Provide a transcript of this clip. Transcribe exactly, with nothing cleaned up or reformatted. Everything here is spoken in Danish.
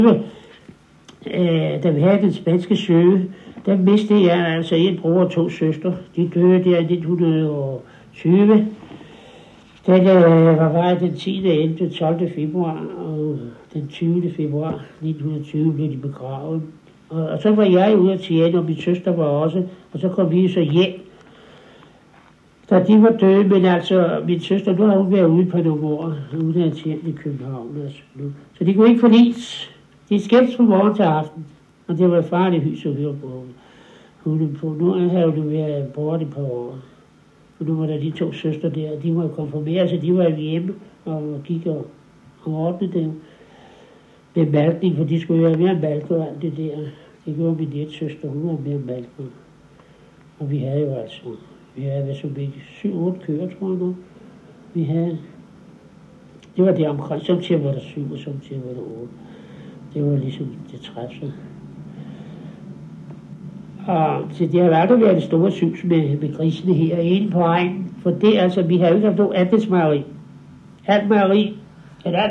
Øh, da vi havde den spanske søge, der mistede jeg altså en bror og to søstre. De døde der i nitten tyve. Den øh, var bare den tiende ellevte tolvte februar, og den tyvende februar nitten tyve blev de begravet. Og, og så var jeg ude at tjene, og min søster var også, og så kom vi så hjem. Da de var døde, men altså, min søster, nu har hun været ude på nogle år, ude at tjene i København. Altså, nu. Så de kunne ikke forlise. De skældtes fra morgen til aften, og det var farligt hys at høre på. Hun, på. Nu havde hun været bort i et par år. For nu var der de to søstre der, de var konfirmeret, så de var hjemme og gik og, og ordnede dem med malkning, for de skulle være mere malke og alt det der. Det gjorde min net søster, hun var mere malke. Og vi havde jo altså, vi havde været så begge syv otte køer, tror jeg nok. Vi havde, det var det omkring, samtidig var der syv, og samtidig var der otte. Det var ligesom det træffe. Og så det har aldrig været det store syns med, med grisene her inde på egnen. For det altså, vi har jo ikke haft noget andelsmejeri. Alt mejeri, eller